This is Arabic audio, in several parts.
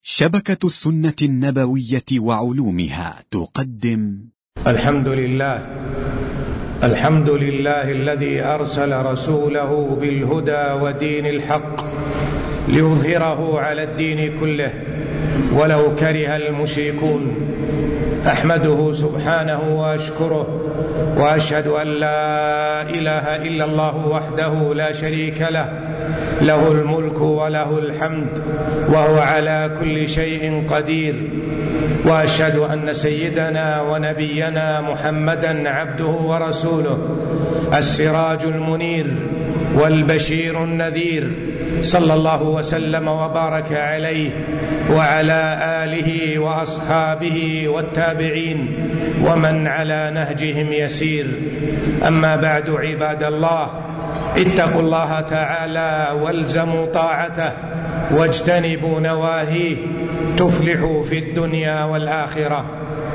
شبكة السنة النبوية وعلومها تقدم الحمد لله الذي أرسل رسوله بالهدى ودين الحق ليظهره على الدين كله ولو كره المشركون. أحمده سبحانه وأشكره وأشهد أن لا إله إلا الله وحده لا شريك له، له الملك وله الحمد وهو على كل شيء قدير. وأشهد أن سيدنا ونبينا محمدا عبده ورسوله، السراج المنير والبشير النذير، صلى الله وسلم وبارك عليه وعلى آله وأصحابه والتابعين ومن على نهجهم يسير. أما بعد، عباد الله، اتقوا الله تعالى والزموا طاعته واجتنبوا نواهيه تفلحوا في الدنيا والآخرة.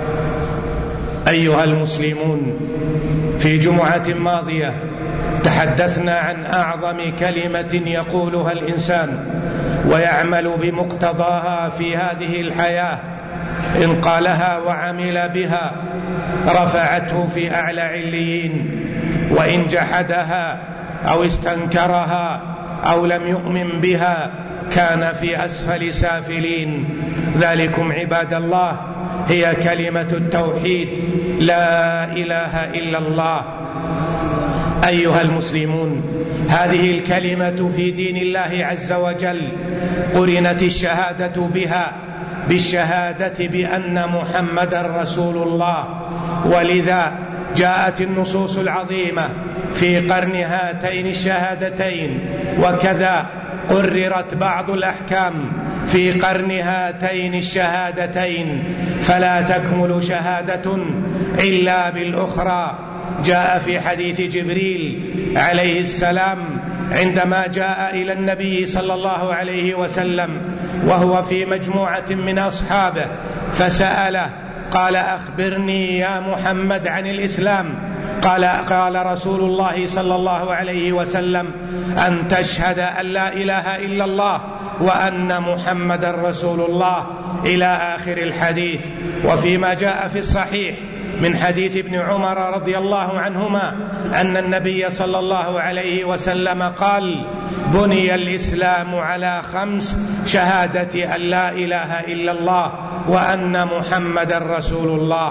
أيها المسلمون، في جمعة ماضية تحدثنا عن أعظم كلمة يقولها الإنسان ويعمل بمقتضاها في هذه الحياة. إن قالها وعمل بها رفعته في أعلى عليين، وإن جحدها أو استنكرها أو لم يؤمن بها كان في أسفل سافلين. ذلكم عباد الله هي كلمة التوحيد، لا إله إلا الله. أيها المسلمون، هذه الكلمة في دين الله عز وجل قرنت الشهادة بها بالشهادة بأن محمدا رسول الله، ولذا جاءت النصوص العظيمة في قرن هاتين الشهادتين، وكذا قررت بعض الأحكام في قرن هاتين الشهادتين، فلا تكمل شهادة إلا بالأخرى. جاء في حديث جبريل عليه السلام عندما جاء إلى النبي صلى الله عليه وسلم وهو في مجموعة من أصحابه فسأله، قال: أخبرني يا محمد عن الإسلام. قال رسول الله صلى الله عليه وسلم: أن تشهد أن لا إله إلا الله وأن محمدا رسول الله، إلى آخر الحديث. وفيما جاء في الصحيح من حديث ابن عمر رضي الله عنهما أن النبي صلى الله عليه وسلم قال: بني الإسلام على 5: شهادة أن لا إله إلا الله وأن محمدا رسول الله.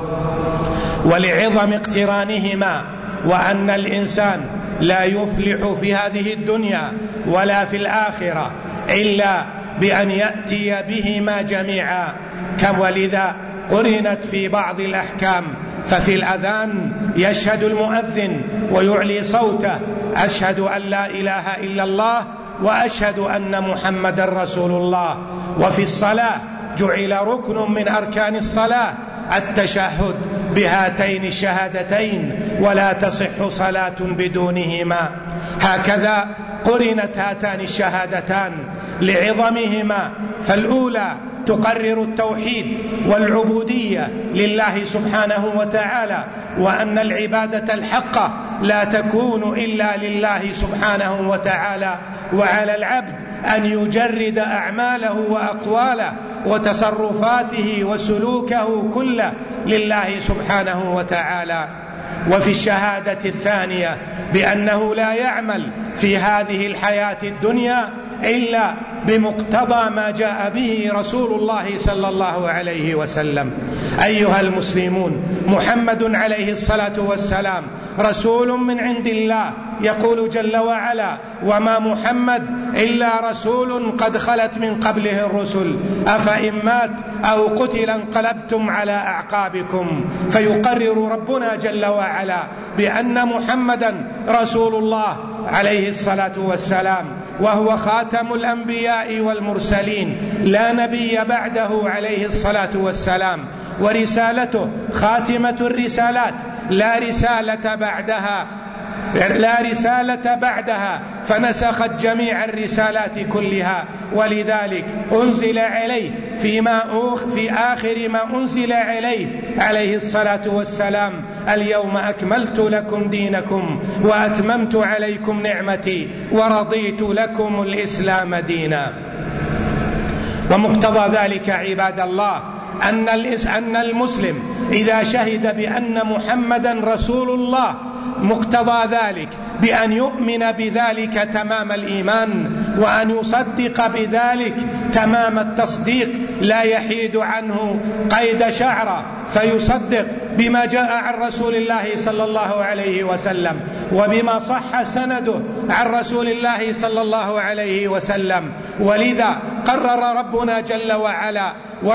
ولعظم اقترانهما وأن الإنسان لا يفلح في هذه الدنيا ولا في الآخرة إلا بأن يأتي بهما جميعا، ولذا قرنت في بعض الأحكام. ففي الأذان يشهد المؤذن ويعلي صوته: أشهد أن لا إله إلا الله وأشهد أن محمدا رسول الله. وفي الصلاة جعل ركن من أركان الصلاة التشهد بهاتين الشهادتين، ولا تصح صلاة بدونهما. هكذا قرنت هاتان الشهادتان لعظمهما، فالأولى تقرر التوحيد والعبودية لله سبحانه وتعالى، وأن العبادة الحقة لا تكون إلا لله سبحانه وتعالى، وعلى العبد أن يجرد أعماله وأقواله وتصرفاته وسلوكه كله لله سبحانه وتعالى. وفي الشهادة الثانية بأنه لا يعمل في هذه الحياة الدنيا إلا بمقتضى ما جاء به رسول الله صلى الله عليه وسلم. أيها المسلمون، محمد عليه الصلاة والسلام رسول من عند الله، يقول جل وعلا: وما محمد إلا رسول قد خلت من قبله الرسل أفإن مات أو قتل انقلبتم على أعقابكم. فيقرر ربنا جل وعلا بأن محمدا رسول الله عليه الصلاة والسلام، وهو خاتم الأنبياء والمرسلين، لا نبي بعده عليه الصلاة والسلام، ورسالته خاتمة الرسالات، لا رسالة بعدها، فنسخت جميع الرسالات كلها. ولذلك أنزل عليه في آخر ما أنزل عليه الصلاة والسلام: اليوم أكملت لكم دينكم وأتممت عليكم نعمتي ورضيت لكم الإسلام دينا. ومقتضى ذلك عباد الله أن المسلم إذا شهد بأن محمدا رسول الله مقتضى ذلك بأن يؤمن بذلك تمام الإيمان، وأن يصدق بذلك تمام التصديق، لا يحيد عنه قيد شعرة، فيصدق بما جاء عن رسول الله صلى الله عليه وسلم وبما صح سنده عن رسول الله صلى الله عليه وسلم. ولذا قرر ربنا جل وعلا: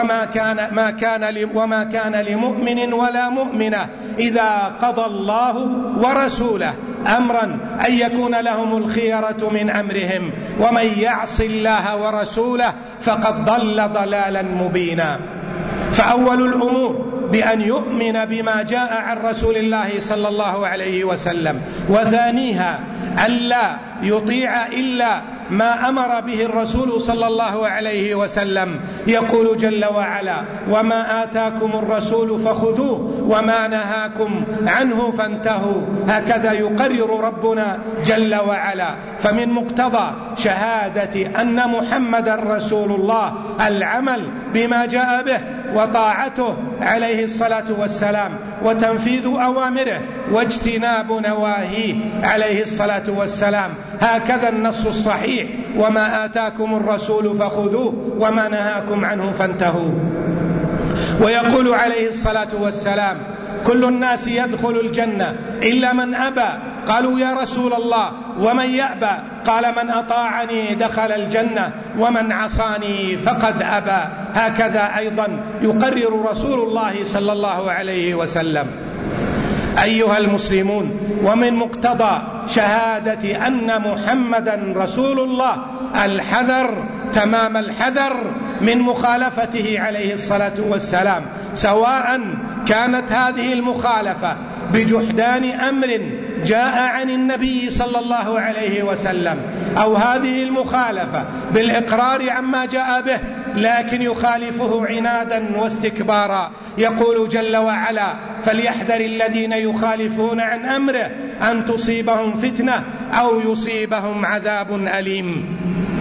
وما كان لمؤمن ولا مؤمنة إذا قضى الله ورسوله أمرا أن يكون لهم الخيرة من أمرهم ومن يعص الله ورسوله فقد ضل ضلالا مبينا. فأول الأمور بأن يؤمن بما جاء عن رسول الله صلى الله عليه وسلم، وثانيها ألا يطيع إلا ما أمر به الرسول صلى الله عليه وسلم. يقول جل وعلا: وما آتاكم الرسول فخذوه وما نهاكم عنه فانتهوا. هكذا يقرر ربنا جل وعلا. فمن مقتضى شهادة أن محمدا رسول الله العمل بما جاء به وطاعته عليه الصلاة والسلام، وتنفيذ أوامره واجتناب نواهيه عليه الصلاة والسلام. هكذا النص الصحيح: وما آتاكم الرسول فخذوه وما نهاكم عنه فانتهوا. ويقول عليه الصلاة والسلام: كل الناس يدخل الجنة إلا من أبى. قالوا: يا رسول الله ومن يأبى؟ قال: من أطاعني دخل الجنة ومن عصاني فقد أبى. هكذا أيضا يقرر رسول الله صلى الله عليه وسلم. أيها المسلمون، ومن مقتضى شهادة أن محمدا رسول الله الحذر تمام الحذر من مخالفته عليه الصلاة والسلام، سواء كانت هذه المخالفة بجحدان أمر جاء عن النبي صلى الله عليه وسلم، أو هذه المخالفة بالإقرار عما جاء به لكن يخالفه عنادا واستكبارا. يقول جل وعلا: فليحذر الذين يخالفون عن أمره أن تصيبهم فتنة أو يصيبهم عذاب أليم.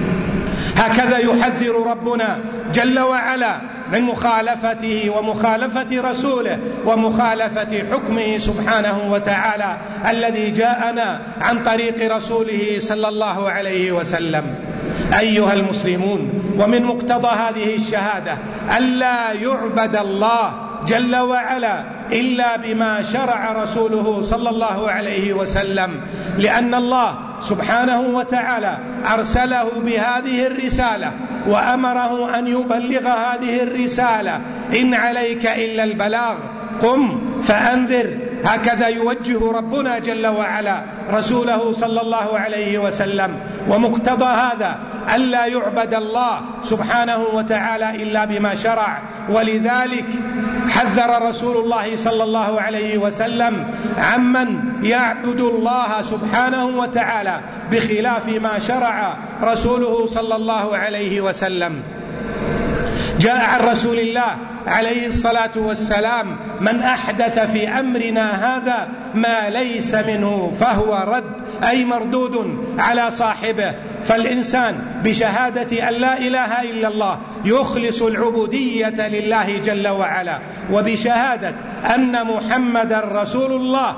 هكذا يحذر ربنا جل وعلا من مخالفته ومخالفة رسوله ومخالفة حكمه سبحانه وتعالى الذي جاءنا عن طريق رسوله صلى الله عليه وسلم. أيها المسلمون، ومن مقتضى هذه الشهادة ألا يعبد الله جل وعلا إلا بما شرع رسوله صلى الله عليه وسلم، لأن الله سبحانه وتعالى أرسله بهذه الرسالة وأمره أن يبلغ هذه الرسالة: إن عليك إلا البلاغ قم فأنذر. هكذا يوجه ربنا جل وعلا رسوله صلى الله عليه وسلم. ومقتضى هذا ألا يعبد الله سبحانه وتعالى إلا بما شرع، ولذلك حذر رسول الله صلى الله عليه وسلم عمن يعبد الله سبحانه وتعالى بخلاف ما شرع رسوله صلى الله عليه وسلم. جاء عن رسول الله عليه الصلاة والسلام: من أحدث في أمرنا هذا ما ليس منه فهو رد، أي مردود على صاحبه. فالإنسان بشهادة أن لا إله إلا الله يخلص العبودية لله جل وعلا، وبشهادة أن محمدا رسول الله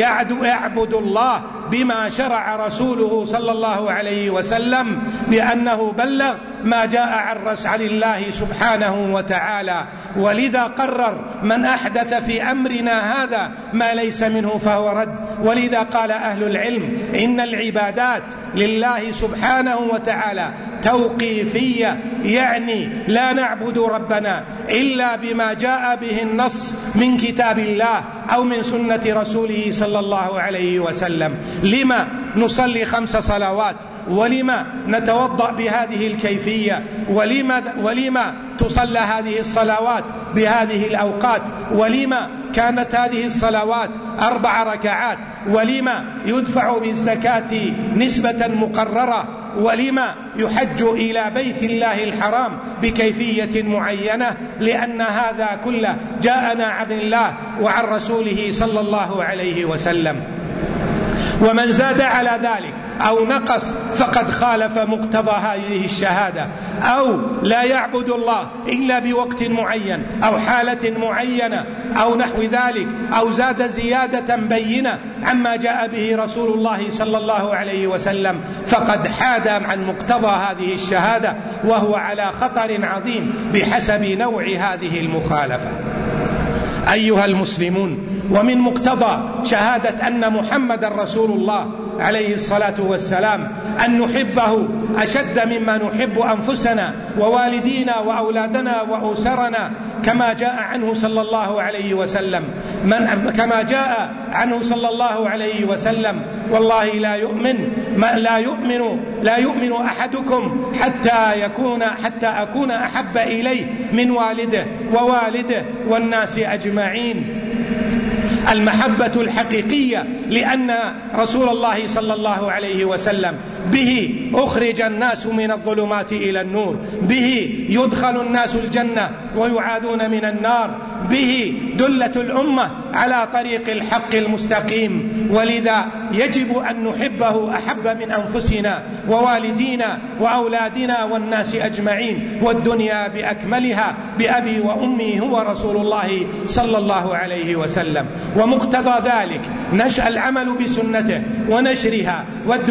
يعبد الله بما شرع رسوله صلى الله عليه وسلم، بأنه بلغ ما جاء عن الله سبحانه وتعالى. ولذا قرر: من أحدث في أمرنا هذا ما ليس منه فهو رد. ولذا قال أهل العلم: إن العبادات لله سبحانه وتعالى توقيفية، يعني لا نعبد ربنا إلا بما جاء به النص من كتاب الله أو من سنة رسوله صلى الله عليه وسلم. لما نصلي 5 صلوات؟ ولما نتوضأ بهذه الكيفية؟ ولما تصلى هذه الصلوات بهذه الأوقات؟ ولما كانت هذه الصلوات 4 ركعات؟ ولما يدفع بالزكاة نسبة مقررة؟ ولما يحج إلى بيت الله الحرام بكيفية معينة؟ لأن هذا كله جاءنا عن الله وعن رسوله صلى الله عليه وسلم. ومن زاد على ذلك أو نقص فقد خالف مقتضى هذه الشهادة، أو لا يعبد الله إلا بوقت معين أو حالة معينة أو نحو ذلك، أو زاد زيادة بينة عما جاء به رسول الله صلى الله عليه وسلم، فقد حاد عن مقتضى هذه الشهادة، وهو على خطر عظيم بحسب نوع هذه المخالفة. أيها المسلمون، ومن مقتضى شهادة أن محمد رسول الله عليه الصلاة والسلام أن نحبه أشد مما نحب أنفسنا ووالدينا وأولادنا وأسرنا، كما جاء عنه صلى الله عليه وسلم، وسلم: والله لا يؤمن أحدكم حتى أكون أحب إليه من ووالده والناس أجمعين. المحبة الحقيقية، لأن رسول الله صلى الله عليه وسلم به أخرج الناس من الظلمات إلى النور، به يدخل الناس الجنة ويعاذون من النار، به دلة الأمة على طريق الحق المستقيم، ولذا يجب أن نحبه أحب من أنفسنا ووالدينا وأولادنا والناس أجمعين، والدنيا بأكملها بأبي وأمي هو رسول الله صلى الله عليه وسلم. ومقتضى ذلك العمل بسنته ونشرها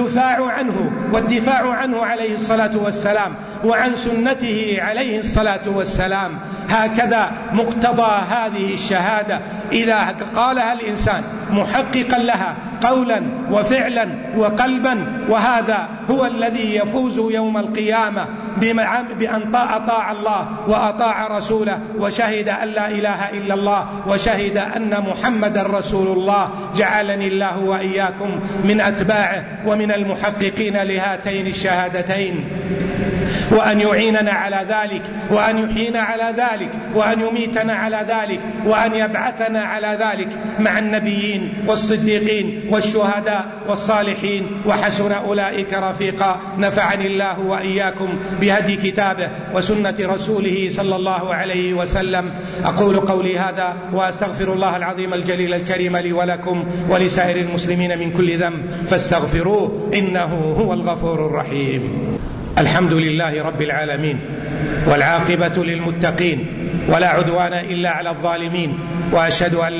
والدفاع عنه عليه الصلاة والسلام وعن سنته عليه الصلاة والسلام. هكذا مقتضى هذه الشهادة إذا قالها الإنسان محققا لها قولا وفعلا وقلبا، وهذا هو الذي يفوز يوم القيامة بأن أطاع الله وأطاع رسوله، وشهد أن لا إله إلا الله، وشهد أن محمد رسول الله. جعلني الله وإياكم من أتباعه ومن المحققين لهاتين الشهادتين، وأن يعيننا على ذلك، وأن يحيينا على ذلك، وأن يميتنا على ذلك، وأن يبعثنا على ذلك مع النبيين والصديقين والشهداء والصالحين، وحسن أولئك رفيقا. نفعني الله وإياكم بهدي كتابه وسنة رسوله صلى الله عليه وسلم. أقول قولي هذا وأستغفر الله العظيم الجليل الكريم لي ولكم ولسائر المسلمين من كل ذنب فاستغفروه إنه هو الغفور الرحيم. الحمد لله رب العالمين، والعاقبة للمتقين، ولا عدوان إلا على الظالمين، وأشهد أن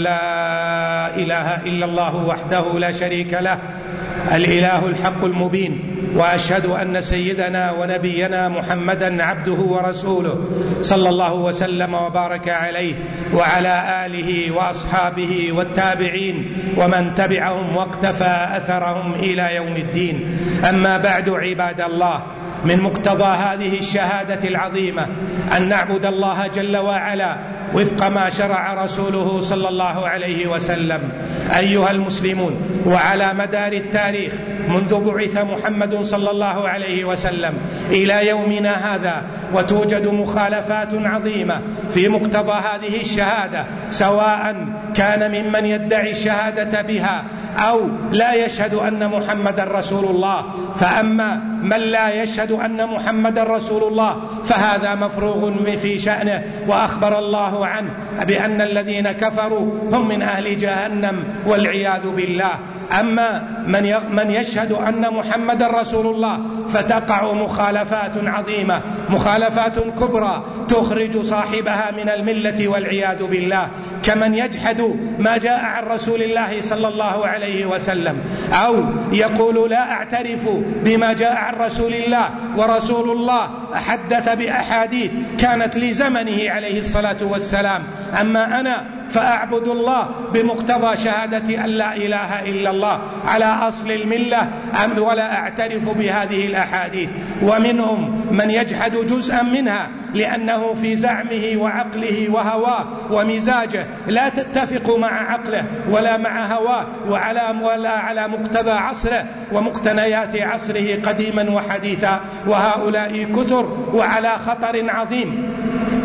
لا إله إلا الله وحده لا شريك له الإله الحق المبين، وأشهد أن سيدنا ونبينا محمدا عبده ورسوله صلى الله وسلم وبارك عليه وعلى آله وأصحابه والتابعين ومن تبعهم واقتفى أثرهم إلى يوم الدين. أما بعد، عباد الله، من مقتضى هذه الشهادة العظيمة أن نعبد الله جل وعلا وفق ما شرع رسوله صلى الله عليه وسلم. أيها المسلمون، وعلى مدار التاريخ منذ بعث محمد صلى الله عليه وسلم إلى يومنا هذا، وتوجد مخالفات عظيمة في مقتضى هذه الشهادة، سواء كان ممن يدعي الشهادة بها أو لا يشهد أن محمد رسول الله. فأما من لا يشهد أن محمد رسول الله فهذا مفروغ في شأنه، وأخبر الله عنه بأن الذين كفروا هم من أهل جهنم والعياذ بالله. أما من يشهد أن محمد رسول الله فتقع مخالفات عظيمة، مخالفات كبرى تخرج صاحبها من الملة والعياذ بالله، كمن يجحد ما جاء عن رسول الله صلى الله عليه وسلم، أو يقول لا أعترف بما جاء عن رسول الله، ورسول الله حدث بأحاديث كانت لزمنه عليه الصلاة والسلام، أما أنا فأعبد الله بمقتضى شهادة أن لا إله إلا الله على أصل الملة ولا أعترف بهذه الأحاديث. ومنهم من يجحد جزءا منها لأنه في زعمه وعقله وهواه ومزاجه لا تتفق مع عقله ولا مع هواه ولا على مقتضى عصره ومقتنيات عصره قديما وحديثا، وهؤلاء كثر وعلى خطر عظيم.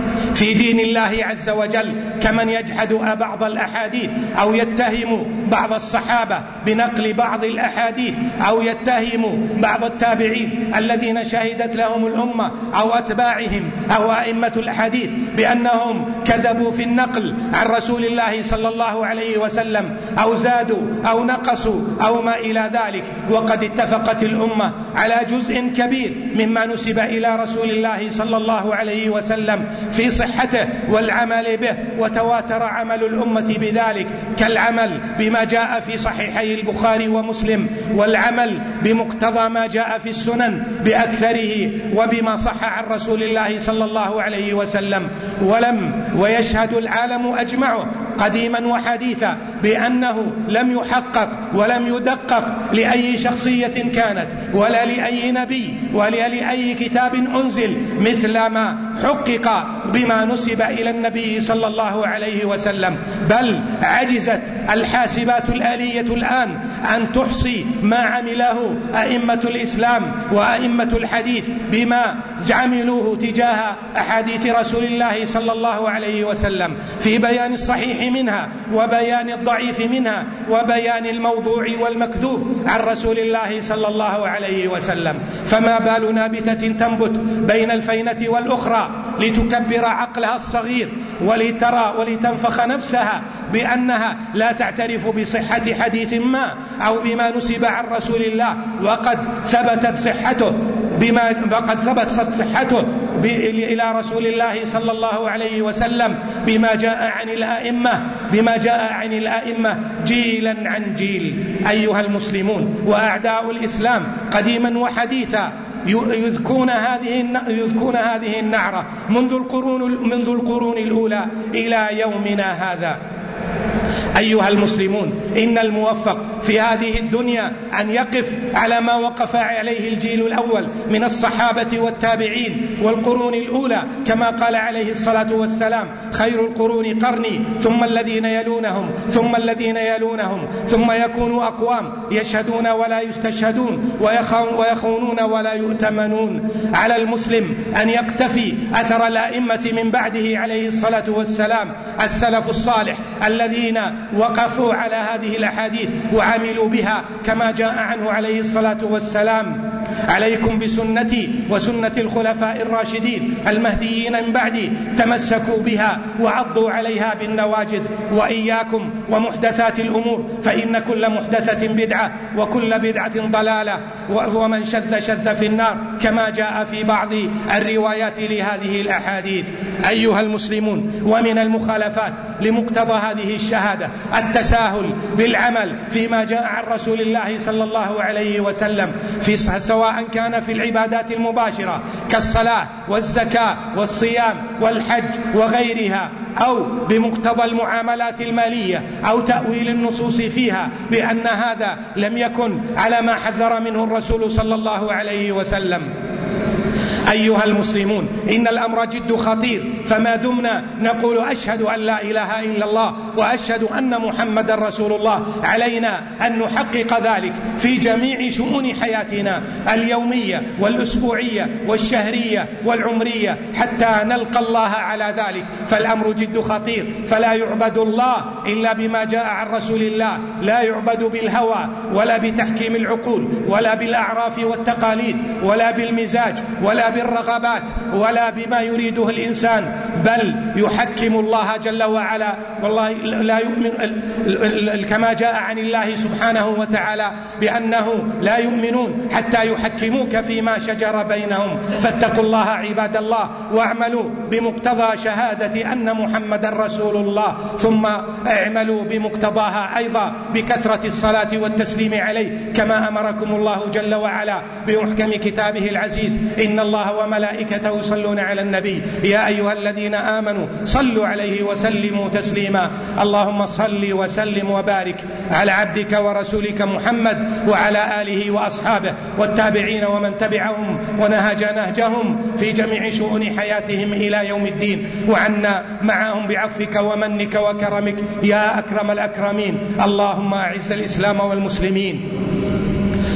في دين الله عز وجل كمن يجحد بعض الأحاديث أو يتهم بعض الصحابة بنقل بعض الأحاديث أو يتهم بعض التابعين الذين شهدت لهم الأمة أو أتباعهم أو أئمة الحديث بأنهم كذبوا في النقل عن رسول الله صلى الله عليه وسلم أو زادوا أو نقصوا أو ما إلى ذلك. وقد اتفقت الأمة على جزء كبير مما نسب إلى رسول الله صلى الله عليه وسلم في صحته والعمل به، وتواتر عمل الأمة بذلك، كالعمل بما جاء في صحيحي البخاري ومسلم، والعمل بمقتضى ما جاء في السنن بأكثره وبما صح عن رسول الله صلى الله عليه وسلم. ويشهد العالم أجمعه قديما وحديثا بأنه لم يحقق ولم يدقق لأي شخصية كانت ولا لأي نبي ولا لأي كتاب أنزل مثل ما حقق بما نسب إلى النبي صلى الله عليه وسلم، بل عجزت الحاسبات الآلية الآن أن تحصي ما عمله أئمة الإسلام وأئمة الحديث بما عملوه تجاه أحاديث رسول الله صلى الله عليه وسلم في بيان الصحيح منها وبيان الضعيف منها وبيان الموضوع والمكذوب عن رسول الله صلى الله عليه وسلم. فما بال نابتة تنبت بين الفينة والأخرى لتكبر عقلها الصغير ولتنفخ نفسها بأنها لا تعترف بصحة حديث ما أو بما نسب عن رسول الله وقد ثبتت صحته إلى رسول الله صلى الله عليه وسلم بما جاء عن الأئمة جيلا عن جيل. أيها المسلمون وأعداء الإسلام قديما وحديثا يذكون هذه النعرة منذ القرون الأولى إلى يومنا هذا. أيها المسلمون إن الموفق في هذه الدنيا أن يقف على ما وقف عليه الجيل الأول من الصحابة والتابعين والقرون الأولى، كما قال عليه الصلاة والسلام: خير القرون قرني ثم الذين يلونهم ثم الذين يلونهم ثم يكون أقوام يشهدون ولا يستشهدون ويخونون ولا يؤتمنون. على المسلم أن يقتفي أثر الأئمة من بعده عليه الصلاة والسلام السلف الصالح الذين وقفوا على هذه الأحاديث وعملوا بها كما جاء عنه عليه الصلاة والسلام: عليكم بسنتي وسنة الخلفاء الراشدين المهديين من بعدي، تمسكوا بها وعضوا عليها بالنواجذ، وإياكم ومحدثات الأمور فإن كل محدثة بدعة وكل بدعة ضلالة ومن شذ في النار، كما جاء في بعض الروايات لهذه الأحاديث. أيها المسلمون ومن المخالفات لمقتضى هذه الشهادة التساهل بالعمل فيما جاء عن رسول الله صلى الله عليه وسلم سواء كان في العبادات المباشرة كالصلاة والزكاة والصيام والحج وغيرها، أو بمقتضى المعاملات المالية، أو تأويل النصوص فيها بأن هذا لم يكن على ما حذر منه الرسول صلى الله عليه وسلم. أيها المسلمون إن الأمر جد خطير، فما دمنا نقول أشهد أن لا إله إلا الله وأشهد أن محمد رسول الله علينا أن نحقق ذلك في جميع شؤون حياتنا اليومية والأسبوعية والشهرية والعمرية حتى نلقى الله على ذلك. فالأمر جد خطير، فلا يعبد الله إلا بما جاء عن رسول الله، لا يعبد بالهوى ولا بتحكيم العقول ولا بالأعراف والتقاليد ولا بالمزاج ولا بالرغبات ولا بما يريده الإنسان، بل يحكم الله جل وعلا. والله لا يؤمن كما جاء عن الله سبحانه وتعالى بأنه لا يؤمنون حتى يحكموك فيما شجر بينهم. فاتقوا الله عباد الله واعملوا بمقتضى شهادة أن محمد رسول الله، ثم اعملوا بمقتضاها أيضا بكثرة الصلاة والتسليم عليه كما أمركم الله جل وعلا بمحكم كتابه العزيز: إن الله وملائكته يصلون على النبي يا أيها الذين آمنوا صلوا عليه وسلموا تسليما. اللهم صل وسلم وبارك على عبدك ورسولك محمد وعلى آله وأصحابه والتابعين ومن تبعهم ونهج نهجهم في جميع شؤون حياتهم إلى يوم الدين، وعنا معهم بعفوك ومنك وكرمك يا أكرم الأكرمين. اللهم أعز الإسلام والمسلمين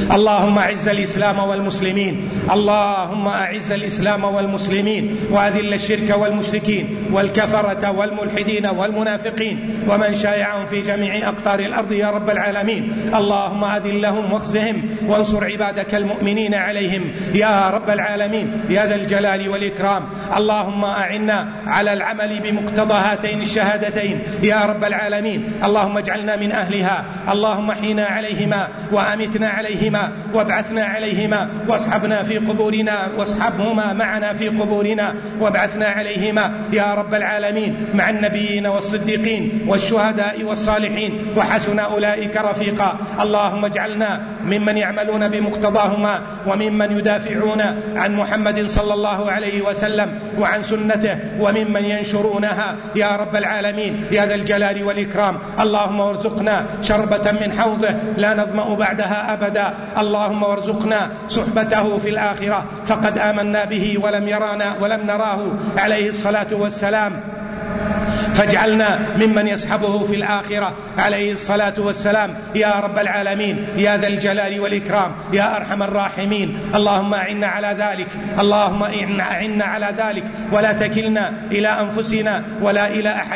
اللهم أعز الإسلام والمسلمين، اللهم أعز الإسلام والمسلمين، وأذل الشرك والمشركين والكفرة والملحدين والمنافقين ومن شايعهم في جميع أقطار الأرض يا رب العالمين. اللهم أذلهم واخزهم وانصر عبادك المؤمنين عليهم يا رب العالمين يا ذا الجلال والإكرام. اللهم أعنا على العمل بمقتضى هاتين الشهادتين يا رب العالمين. اللهم اجعلنا من أهلها، اللهم احينا عليهما وأمتنا عليهما وابعثنا عليهما واصحبنا في قبورنا واصحبهما معنا في قبورنا وابعثنا عليهما يا رب العالمين مع النبيين والصديقين والشهداء والصالحين وحسن أولئك رفيقا. اللهم اجعلنا ممن يعملون بمقتضاهما وممن يدافعون عن محمد صلى الله عليه وسلم وعن سنته وممن ينشرونها يا رب العالمين يا ذا الجلال والإكرام. اللهم وارزقنا شربة من حوضه لا نظمأ بعدها أبدا. اللهم وارزقنا صحبته في الآخرة فقد آمنا به ولم نراه عليه الصلاة والسلام، فاجعلنا ممن يصحبه في الآخرة عليه الصلاة والسلام يا رب العالمين يا ذا الجلال والإكرام يا أرحم الراحمين. اللهم أعنا على ذلك، اللهم أعنا على ذلك ولا تكلنا إلى أنفسنا ولا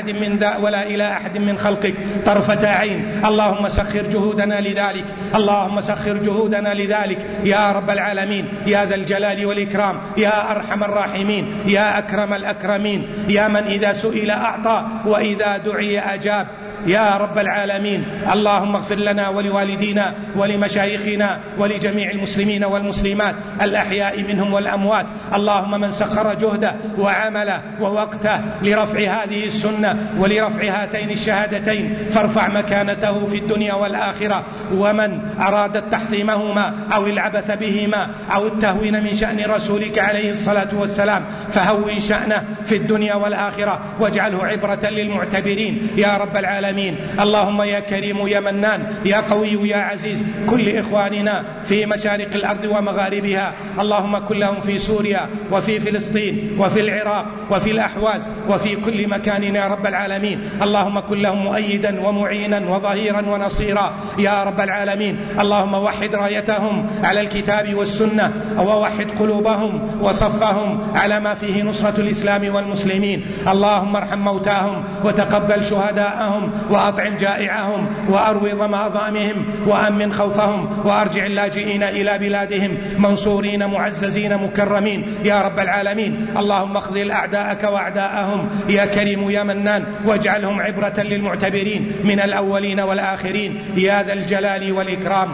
إلى أحد من خلقك طرفة عين. اللهم سخر جهودنا لذلك، اللهم سخر جهودنا لذلك يا رب العالمين يا ذا الجلال والإكرام يا أرحم الراحمين يا أكرم الأكرمين يا من إذا سئل أعطى وإذا دعي أجاب يا رب العالمين. اللهم اغفر لنا ولوالدينا ولمشايخنا ولجميع المسلمين والمسلمات الأحياء منهم والأموات. اللهم من سخر جهده وعمله ووقته لرفع هذه السنة ولرفع هاتين الشهادتين فارفع مكانته في الدنيا والآخرة، ومن أراد تحطيمهما أو العبث بهما أو التهوين من شأن رسولك عليه الصلاة والسلام فهون شأنه في الدنيا والآخرة واجعله عبرة للمعتبرين يا رب العالمين. اللهم يا كريم يا منان يا قوي يا عزيز كل إخواننا في مشارق الأرض ومغاربها، اللهم كن لهم في سوريا وفي فلسطين وفي العراق وفي الأحواز وفي كل مكان يا رب العالمين. اللهم كن لهم مؤيدا ومعينا وظهيرا ونصيرا يا رب العالمين. اللهم وحد رايتهم على الكتاب والسنة ووحد قلوبهم وصفهم على ما فيه نصرة الإسلام والمسلمين. اللهم ارحم موتاهم وتقبل شهداءهم وأطعم جائعهم وأروي ظمآظامهم وأمن خوفهم وأرجع اللاجئين إلى بلادهم منصورين معززين مكرمين يا رب العالمين. اللهم اخذل أعداءك وأعداءهم يا كريم يا منان واجعلهم عبرة للمعتبرين من الأولين والآخرين يا ذا الجلال والإكرام.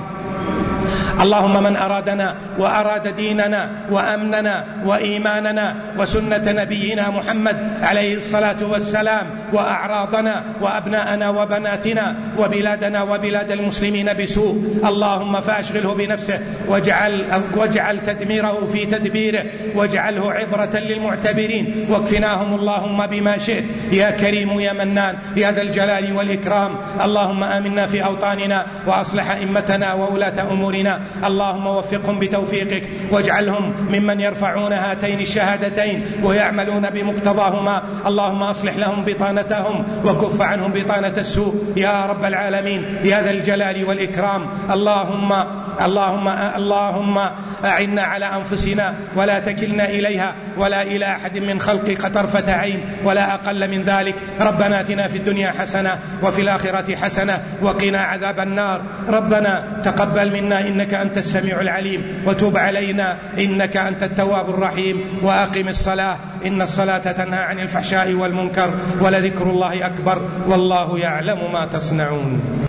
اللهم من أرادنا وأراد ديننا وأمننا وإيماننا وسنة نبينا محمد عليه الصلاة والسلام وأعراضنا وأبناءنا وبناتنا وبلادنا وبلاد المسلمين بسوء اللهم فأشغله بنفسه واجعل تدميره في تدبيره واجعله عبرة للمعتبرين واكفناهم اللهم بما شئت يا كريم يا منان يا ذا الجلال والإكرام. اللهم آمنا في أوطاننا وأصلح أئمتنا وولاة أمورنا، اللهم وفقهم بتوفيقك واجعلهم ممن يرفعون هاتين الشهادتين ويعملون بمقتضاهما. اللهم أصلح لهم بطانتهم وكف عنهم بطانة السوء يا رب العالمين يا ذا الجلال والإكرام. اللهم أعنا على أنفسنا ولا تكلنا إليها ولا إلى أحد من خلقك طرفة عين ولا أقل من ذلك. ربنا آتنا في الدنيا حسنة وفي الآخرة حسنة وقنا عذاب النار. ربنا تقبل منا إنك أنت السميع العليم وتوب علينا إنك أنت التواب الرحيم. وأقم الصلاة إن الصلاة تنهى عن الفحشاء والمنكر ولذكر الله أكبر والله يعلم ما تصنعون.